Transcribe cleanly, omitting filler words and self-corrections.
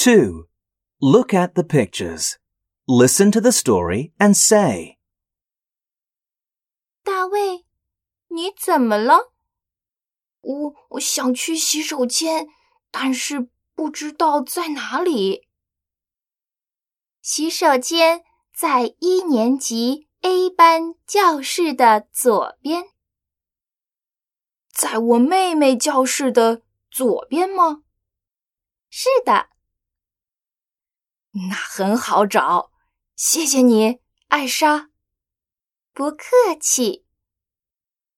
2. Look at the pictures. Listen to the story and say. 大卫，你怎么了？我想去洗手间，但是不知道在哪里。洗手间在1年级 A 班教室的左边。在我妹妹教室的左边吗？是的。那很好找，谢谢你，艾莎。不客气。